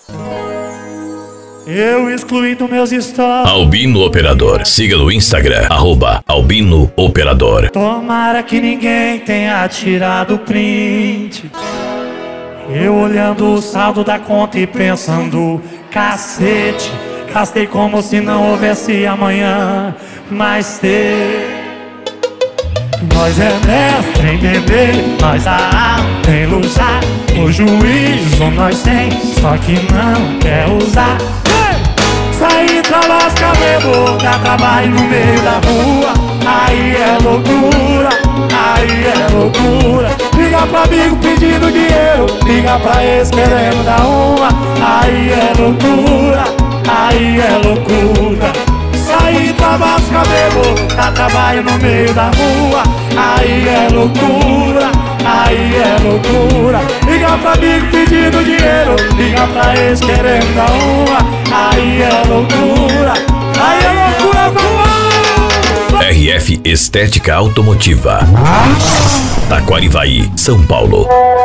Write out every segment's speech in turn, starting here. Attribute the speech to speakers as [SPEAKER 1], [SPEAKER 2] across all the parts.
[SPEAKER 1] Eu excluí dos meus stories
[SPEAKER 2] Albino Operador. Siga no Instagram, @Albino Operador.
[SPEAKER 1] Tomara que ninguém tenha tirado o print. Eu olhando o saldo da conta e pensando, cacete, gastei como se não houvesse amanhã. Mas nós é mestre em beber, nós a alta em luxar. O juízo nós tem, só que não quer usar. Sair pra lascar, bebo, dá trabalho no meio da rua. Aí é loucura, aí é loucura. Liga pra amigo pedindo dinheiro, liga pra ex querendo dar uma. Aí é loucura, aí é loucura. Sair pra lascar, bebo, dá trabalho no meio da rua. Aí é loucura, aí é loucura. Liga pra amigo pedindo dinheiro, liga pra ex querendo dar uma. Aí é loucura, aí é loucura, vamos!
[SPEAKER 2] RF Estética Automotiva, Taquarivaí, São Paulo.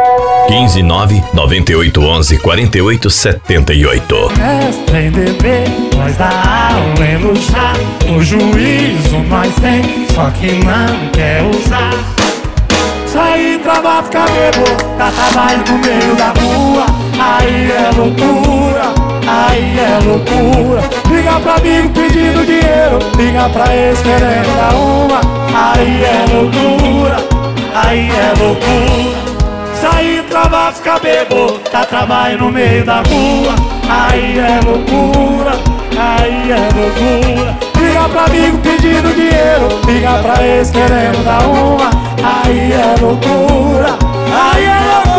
[SPEAKER 2] 159-9811-4878.
[SPEAKER 1] Mestre em beber, nós dá aula em luxar. O juízo nós tem, só que não quer usar. Sair pra lá ficar bebo, dá trabalho no meio da rua. Aí é loucura, aí é loucura. Liga pra amigo pedindo dinheiro, liga pra ex querendo dar uma. Aí é loucura, aí é loucura. Sair pra lá ficar bebo, dá trabalho no meio da rua. Aí é loucura, aí é loucura. Liga pra amigo pedindo dinheiro, liga pra ex querendo dar uma. Aí é loucura, aí é loucura.